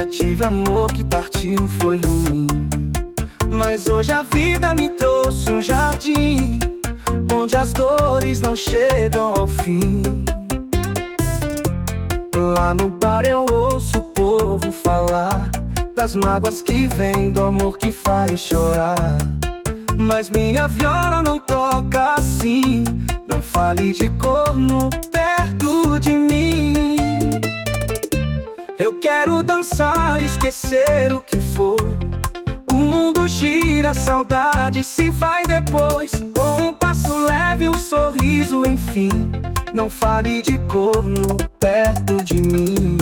Já tive amor que partiu, foi ruim, mas hoje a vida me trouxe um jardim onde as dores não chegam ao fim. Lá no bar eu ouço o povo falar das mágoas que vêm do amor que faz chorar. Mas minha viola não toca assim. Não fale de corno perto de mim. Eu quero dançar, esquecer o que foi. O mundo gira, a saudade se vai depois. Com um passo leve, um sorriso, enfim. Não fale de corno perto de mim.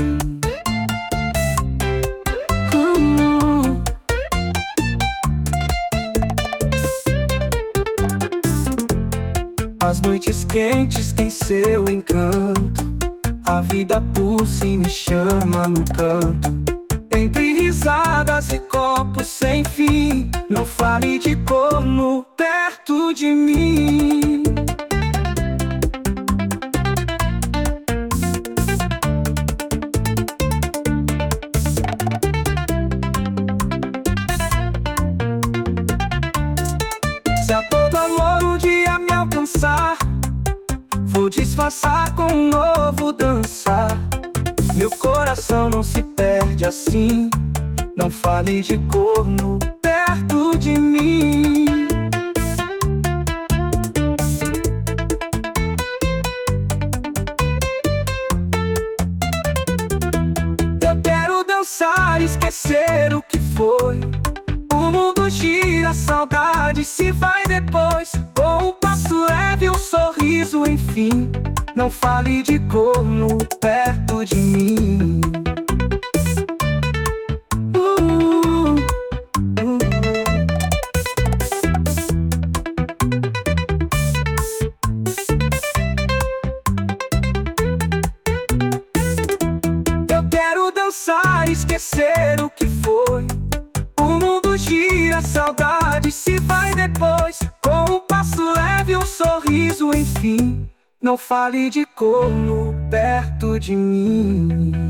As noites quentes têm seu encanto. A vida por si me chama no canto. Entre risadas e copos sem fim. Não fale de corno perto de mim. Se a todo amor um dia me alcançar, vou disfarçar com um novo dançar. Meu coração não se perde assim. Não fale de corno perto de mim. Eu quero dançar, esquecer o que foi. O mundo gira, a saudade se vai depois. Com um passo leve, um sorriso, enfim. Não fale de corno perto de mim. Eu quero dançar, esquecer o que foi. O mundo gira, a saudade se vai depois. Com um passo leve, um sorriso, enfim. Não fale de corno perto de mim.